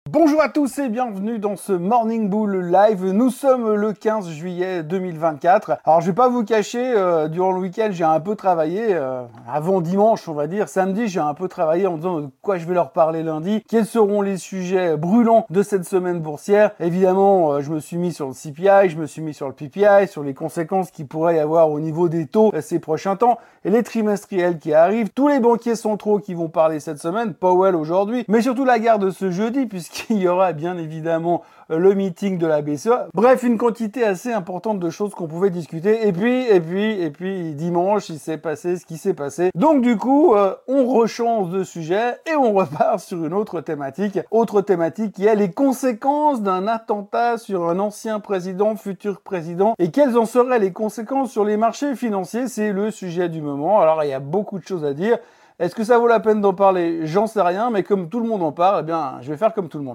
Bonjour à tous et bienvenue dans ce Morning Bull Live. Nous sommes le 15 juillet 2024. Alors je vais pas vous cacher, durant le week-end j'ai un peu travaillé, avant dimanche on va dire, samedi j'ai un peu travaillé en me disant de quoi je vais leur parler lundi, quels seront les sujets brûlants de cette semaine boursière. Évidemment je me suis mis sur le CPI, je me suis mis sur le PPI, sur les conséquences qu'il pourrait y avoir au niveau des taux ces prochains temps, et les trimestriels qui arrivent, tous les banquiers centraux qui vont parler cette semaine, Powell aujourd'hui, mais surtout la gare de ce jeudi puisqu'il y aura bien évidemment le meeting de la BCE. Bref, une quantité assez importante de choses qu'on pouvait discuter. Et puis, dimanche, il s'est passé ce qui s'est passé. Donc du coup, on rechange de sujet et on repart sur une autre thématique. Autre thématique qui est les conséquences d'un attentat sur un ancien président, futur président. Et quelles en seraient les conséquences sur les marchés financiers? C'est le sujet du moment. Alors, il y a beaucoup de choses à dire. Est-ce que ça vaut la peine d'en parler? J'en sais rien, mais comme tout le monde en parle, eh bien, je vais faire comme tout le monde.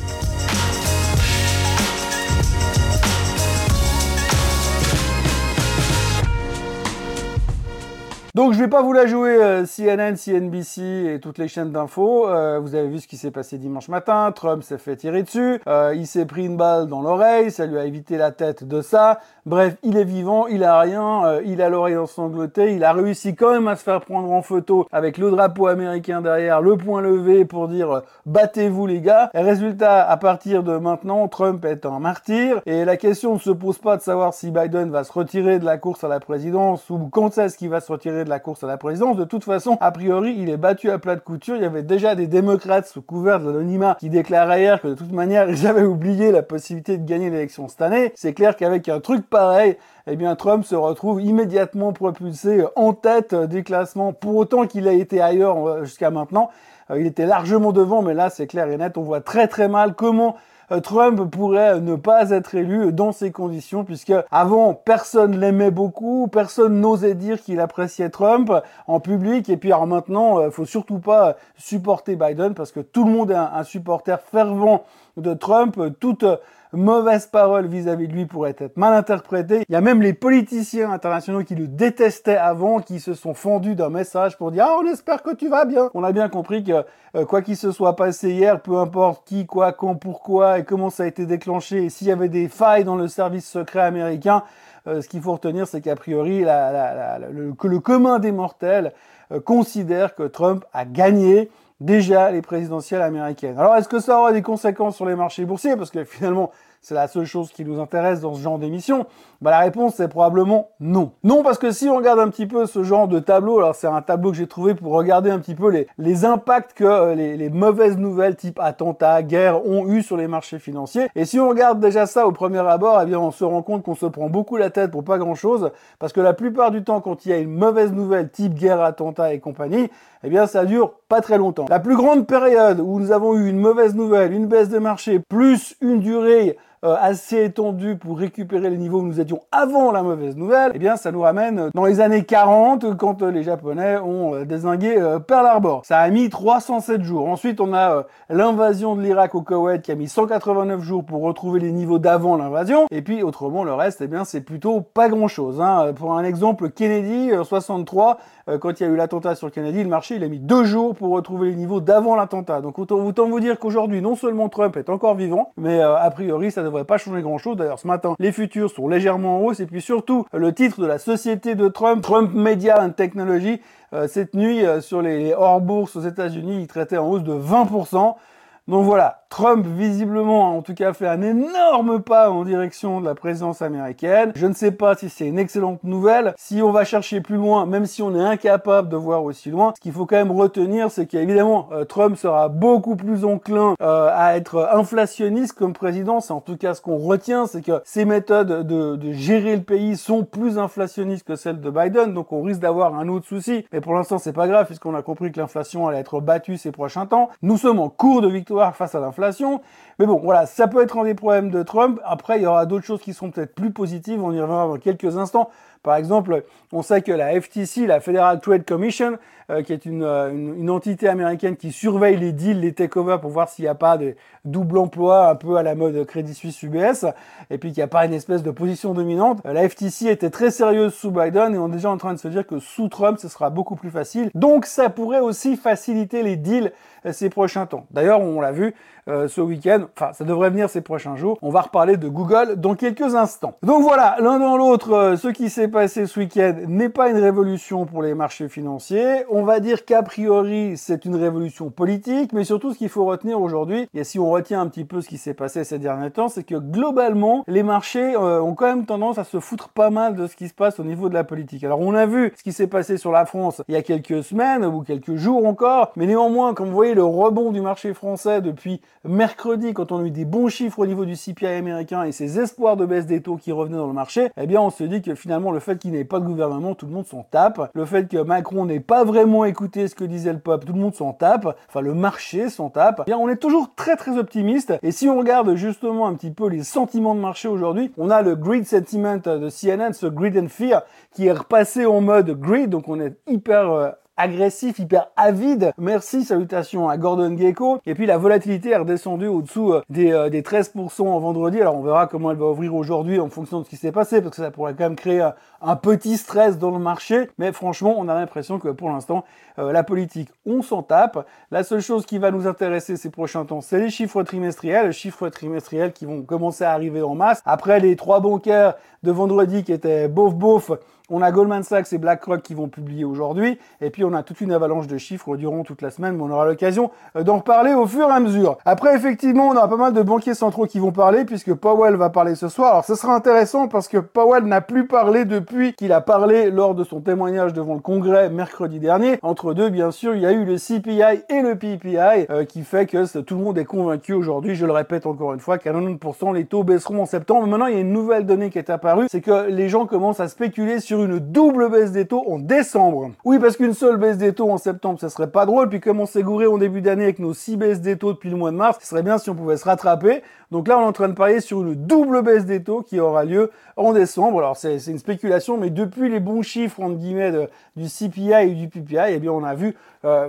Donc je vais pas vous la jouer CNN, CNBC et toutes les chaînes d'infos. Vous avez vu ce qui s'est passé dimanche matin. Trump s'est fait tirer dessus. Il s'est pris une balle dans l'oreille. Ça lui a évité la tête de ça. Bref, il est vivant, il a rien. Il a l'oreille ensanglantée. Il a réussi quand même à se faire prendre en photo avec le drapeau américain derrière, le poing levé pour dire battez-vous les gars. Et résultat, à partir de maintenant, Trump est un martyr. Et la question ne se pose pas de savoir si Biden va se retirer de la course à la présidence ou quand est-ce qu'il va se retirer de la course à la présidence. De toute façon, a priori, il est battu à plat de couture. Il y avait déjà des démocrates sous couvert de l'anonymat qui déclaraient hier que de toute manière, ils avaient oublié la possibilité de gagner l'élection cette année. C'est clair qu'avec un truc pareil, eh bien, Trump se retrouve immédiatement propulsé en tête des classements. Pour autant qu'il a été ailleurs jusqu'à maintenant, il était largement devant, mais là, c'est clair et net. On voit très très mal comment Trump pourrait ne pas être élu dans ces conditions, puisque avant personne l'aimait beaucoup, personne n'osait dire qu'il appréciait Trump en public, et puis alors maintenant faut surtout pas supporter Biden parce que tout le monde est un supporter fervent de Trump. Toute mauvaise parole vis-à-vis de lui pourrait être mal interprétée. Il y a même les politiciens internationaux qui le détestaient avant, qui se sont fendus d'un message pour dire « Ah, on espère que tu vas bien ». On a bien compris que quoi qu'il se soit passé hier, peu importe qui, quoi, quand, pourquoi et comment ça a été déclenché, et s'il y avait des failles dans le service secret américain, ce qu'il faut retenir, c'est qu'a priori, que le commun des mortels considère que Trump a gagné déjà les présidentielles américaines. Alors, est-ce que ça aura des conséquences sur les marchés boursiers? Parce que finalement, c'est la seule chose qui nous intéresse dans ce genre d'émission. La réponse, c'est probablement non. Non, parce que si on regarde un petit peu ce genre de tableau, alors c'est un tableau que j'ai trouvé pour regarder un petit peu les impacts que les mauvaises nouvelles type attentat, guerre ont eu sur les marchés financiers. Et si on regarde déjà ça au premier abord, eh bien, on se rend compte qu'on se prend beaucoup la tête pour pas grand-chose, parce que la plupart du temps, quand il y a une mauvaise nouvelle type guerre, attentat et compagnie, eh bien, ça dure pas très longtemps. La plus grande période où nous avons eu une mauvaise nouvelle, une baisse des marchés, plus une durée assez étendue pour récupérer les niveaux où nous étions avant la mauvaise nouvelle, eh bien ça nous ramène dans les années 40 quand les Japonais ont dézingué Pearl Harbor. Ça a mis 307 jours. Ensuite on a l'invasion de l'Irak au Koweït qui a mis 189 jours pour retrouver les niveaux d'avant l'invasion. Et puis autrement le reste, eh bien c'est plutôt pas grand chose. Pour un exemple, Kennedy 63, quand il y a eu l'attentat sur Kennedy, le marché il a mis 2 jours pour retrouver les niveaux d'avant l'attentat. Donc autant vous dire qu'aujourd'hui non seulement Trump est encore vivant, mais a priori ça devrait pas changer grand chose. D'ailleurs ce matin les futurs sont légèrement en hausse, et puis surtout le titre de la société de Trump, Trump Media and Technology, cette nuit sur les hors bourses aux États-Unis, il traitait en hausse de 20%. Donc voilà, Trump visiblement en tout cas fait un énorme pas en direction de la présidence américaine. Je ne sais pas si c'est une excellente nouvelle. Si on va chercher plus loin, même si on est incapable de voir aussi loin, ce qu'il faut quand même retenir, c'est qu'évidemment Trump sera beaucoup plus enclin à être inflationniste comme président. C'est en tout cas ce qu'on retient, c'est que ses méthodes de gérer le pays sont plus inflationnistes que celles de Biden. Donc on risque d'avoir un autre souci. Mais pour l'instant c'est pas grave puisqu'on a compris que l'inflation allait être battue ces prochains temps. Nous sommes en cours de victoire face à l'inflation. Mais bon, voilà, ça peut être un des problèmes de Trump. Après, il y aura d'autres choses qui sont peut-être plus positives. On y reviendra dans quelques instants. Par exemple, on sait que la FTC, la Federal Trade Commission, qui est une entité américaine qui surveille les deals, les takeovers pour voir s'il n'y a pas de double emploi un peu à la mode Crédit Suisse UBS, et puis qu'il n'y a pas une espèce de position dominante. La FTC était très sérieuse sous Biden et on est déjà en train de se dire que sous Trump, ce sera beaucoup plus facile. Donc ça pourrait aussi faciliter les deals ces prochains temps. D'ailleurs, on l'a vu ce week-end, enfin ça devrait venir ces prochains jours. On va reparler de Google dans quelques instants. Donc voilà, l'un dans l'autre, ce qui s'est passé ce week-end n'est pas une révolution pour les marchés financiers. On va dire qu'a priori, c'est une révolution politique, mais surtout ce qu'il faut retenir aujourd'hui, et si on retient un petit peu ce qui s'est passé ces derniers temps, c'est que globalement, les marchés ont quand même tendance à se foutre pas mal de ce qui se passe au niveau de la politique. Alors on a vu ce qui s'est passé sur la France il y a quelques semaines, ou quelques jours encore, mais néanmoins, comme vous voyez, le rebond du marché français depuis mercredi, quand on a eu des bons chiffres au niveau du CPI américain et ces espoirs de baisse des taux qui revenaient dans le marché, eh bien on se dit que finalement le fait qu'il n'y ait pas de gouvernement, tout le monde s'en tape. Le fait que Macron n'ait pas vraiment écouté ce que disait le peuple, tout le monde s'en tape. Enfin le marché s'en tape. Eh bien on est toujours très très optimiste. Et si on regarde justement un petit peu les sentiments de marché aujourd'hui, on a le Greed Sentiment de CNN, ce Greed and Fear, qui est repassé en mode Greed, donc on est hyper agressif, hyper avide. Merci, salutations à Gordon Gekko. Et puis la volatilité est redescendue au-dessous des 13% en vendredi. Alors on verra comment elle va ouvrir aujourd'hui en fonction de ce qui s'est passé, parce que ça pourrait quand même créer un petit stress dans le marché. Mais franchement, on a l'impression que pour l'instant, la politique, on s'en tape. La seule chose qui va nous intéresser ces prochains temps, c'est les chiffres trimestriels qui vont commencer à arriver en masse. Après les 3 bancaires de vendredi qui étaient bof, on a Goldman Sachs et BlackRock qui vont publier aujourd'hui, et puis on a toute une avalanche de chiffres durant toute la semaine, mais on aura l'occasion d'en reparler au fur et à mesure. Après, effectivement, on aura pas mal de banquiers centraux qui vont parler, puisque Powell va parler ce soir. Alors, ce sera intéressant parce que Powell n'a plus parlé depuis qu'il a parlé lors de son témoignage devant le Congrès mercredi dernier. Entre deux, bien sûr, il y a eu le CPI et le PPI, qui fait que tout le monde est convaincu aujourd'hui, je le répète encore une fois, qu'à 90% les taux baisseront en septembre. Mais maintenant, il y a une nouvelle donnée qui est apparue, c'est que les gens commencent à spéculer sur une double baisse des taux en décembre. Oui, parce qu'une seule baisse des taux en septembre, ça serait pas drôle. Puis comme on s'est gouré en début d'année avec nos 6 baisses des taux depuis le mois de mars, ce serait bien si on pouvait se rattraper. Donc là, on est en train de parier sur une double baisse des taux qui aura lieu en décembre. Alors c'est une spéculation, mais depuis les bons chiffres entre guillemets du CPI et du PPI, eh bien on a vu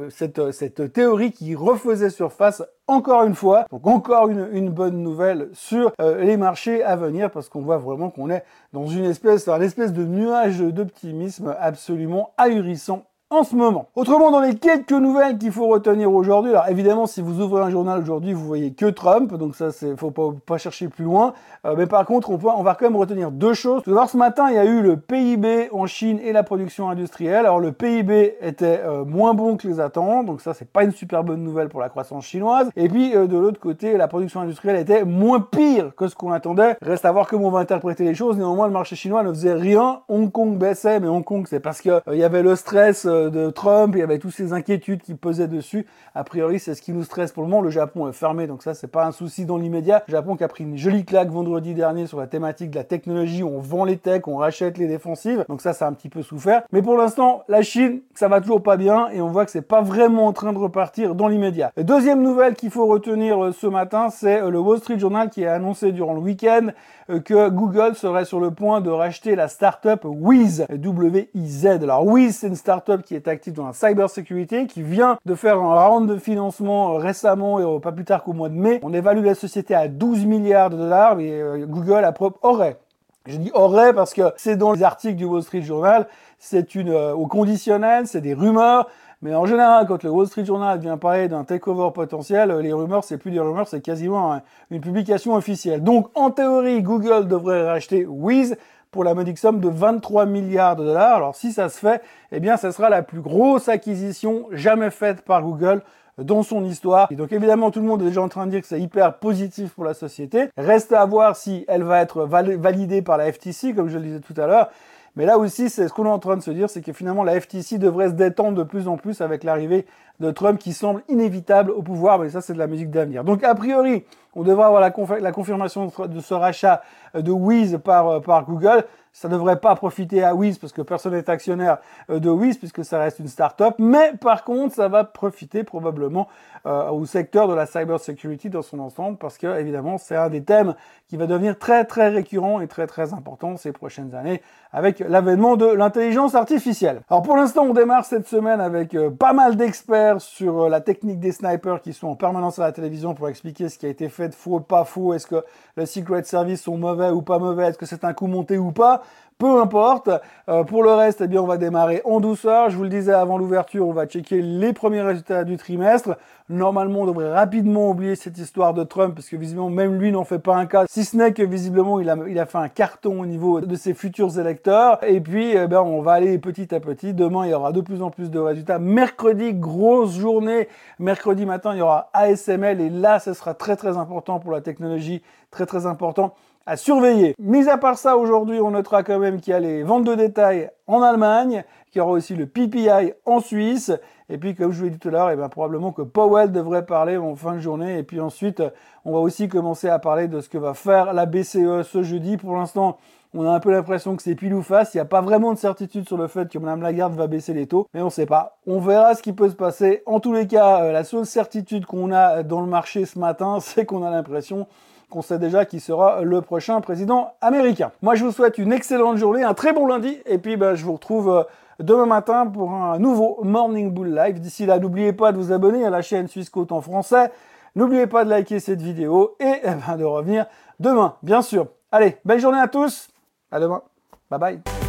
cette théorie qui refaisait surface encore une fois. Donc encore une bonne nouvelle sur les marchés à venir, parce qu'on voit vraiment qu'on est dans un espèce de nuage d'optimisme absolument ahurissant en ce moment. Autrement, dans les quelques nouvelles qu'il faut retenir aujourd'hui, alors évidemment, si vous ouvrez un journal aujourd'hui, vous voyez que Trump, donc ça, faut pas chercher plus loin. Mais par contre, on va quand même retenir 2 choses. Tout d'abord, ce matin, il y a eu le PIB en Chine et la production industrielle. Alors, le PIB était moins bon que les attentes, donc ça, c'est pas une super bonne nouvelle pour la croissance chinoise. Et puis, de l'autre côté, la production industrielle était moins pire que ce qu'on attendait. Reste à voir comment on va interpréter les choses. Néanmoins, le marché chinois ne faisait rien. Hong Kong baissait, mais Hong Kong, c'est parce que il y avait le stress de Trump, il y avait toutes ces inquiétudes qui pesaient dessus. A priori, c'est ce qui nous stresse pour le moment. Le Japon est fermé, donc ça, c'est pas un souci dans l'immédiat. Le Japon qui a pris une jolie claque vendredi dernier sur la thématique de la technologie. On vend les techs, on rachète les défensives. Donc ça a un petit peu souffert. Mais pour l'instant, la Chine, ça va toujours pas bien et on voit que c'est pas vraiment en train de repartir dans l'immédiat. Deuxième nouvelle qu'il faut retenir ce matin, c'est le Wall Street Journal qui a annoncé durant le week-end que Google serait sur le point de racheter la start-up Wiz, W-I-Z. Alors Wiz, c'est une start-up qui est active dans la cybersécurité, qui vient de faire un round de financement récemment, et pas plus tard qu'au mois de mai. On évalue la société à 12 milliards de dollars, mais Google aurait. Je dis aurait parce que c'est dans les articles du Wall Street Journal, c'est au conditionnel, c'est des rumeurs. Mais en général, quand le Wall Street Journal vient parler d'un takeover potentiel, les rumeurs, c'est plus des rumeurs, c'est quasiment une publication officielle. Donc, en théorie, Google devrait racheter Wiz pour la modique somme de 23 milliards de dollars. Alors, si ça se fait, eh bien, ça sera la plus grosse acquisition jamais faite par Google dans son histoire. Et donc, évidemment, tout le monde est déjà en train de dire que c'est hyper positif pour la société. Reste à voir si elle va être validée par la FTC, comme je le disais tout à l'heure. Mais là aussi, c'est ce qu'on est en train de se dire, c'est que finalement la FTC devrait se détendre de plus en plus avec l'arrivée de Trump qui semble inévitable au pouvoir. Mais ça, c'est de la musique d'avenir. Donc a priori, on devrait avoir la confirmation de ce rachat de Wiz par Google. Ça devrait pas profiter à Wiz parce que personne n'est actionnaire de Wiz puisque ça reste une start-up. Mais par contre, ça va profiter probablement au secteur de la cyber security dans son ensemble parce que évidemment, c'est un des thèmes qui va devenir très très récurrent et très très important ces prochaines années avec l'avènement de l'intelligence artificielle. Alors pour l'instant, on démarre cette semaine avec pas mal d'experts sur la technique des snipers qui sont en permanence à la télévision pour expliquer ce qui a été fait de faux, pas faux, est-ce que les Secret Service sont mauvais ou pas mauvais, est-ce que c'est un coup monté ou pas. Peu importe. Pour le reste, eh bien, on va démarrer en douceur. Je vous le disais avant l'ouverture, on va checker les premiers résultats du trimestre. Normalement, on devrait rapidement oublier cette histoire de Trump, parce que visiblement, même lui n'en fait pas un cas, si ce n'est que visiblement, il a fait un carton au niveau de ses futurs électeurs. Et puis, eh ben, on va aller petit à petit. Demain, il y aura de plus en plus de résultats. Mercredi, grosse journée. Mercredi matin, il y aura ASML. Et là, ce sera très, très important pour la technologie. Très, très important à surveiller. Mis à part ça, aujourd'hui, on notera quand même qu'il y a les ventes de détail en Allemagne, qu'il y aura aussi le PPI en Suisse, et puis comme je vous l'ai dit tout à l'heure, eh bien, probablement que Powell devrait parler en fin de journée, et puis ensuite, on va aussi commencer à parler de ce que va faire la BCE ce jeudi. Pour l'instant, on a un peu l'impression que c'est pile ou face, il n'y a pas vraiment de certitude sur le fait que Mme Lagarde va baisser les taux, mais on ne sait pas. On verra ce qui peut se passer. En tous les cas, la seule certitude qu'on a dans le marché ce matin, c'est qu'on a l'impression qu'on sait déjà qui sera le prochain président américain. Moi, je vous souhaite une excellente journée, un très bon lundi, et puis je vous retrouve demain matin pour un nouveau Morning Bull Live. D'ici là, n'oubliez pas de vous abonner à la chaîne Suisse Côte en français, n'oubliez pas de liker cette vidéo et de revenir demain, bien sûr. Allez, belle journée à tous, à demain, bye bye.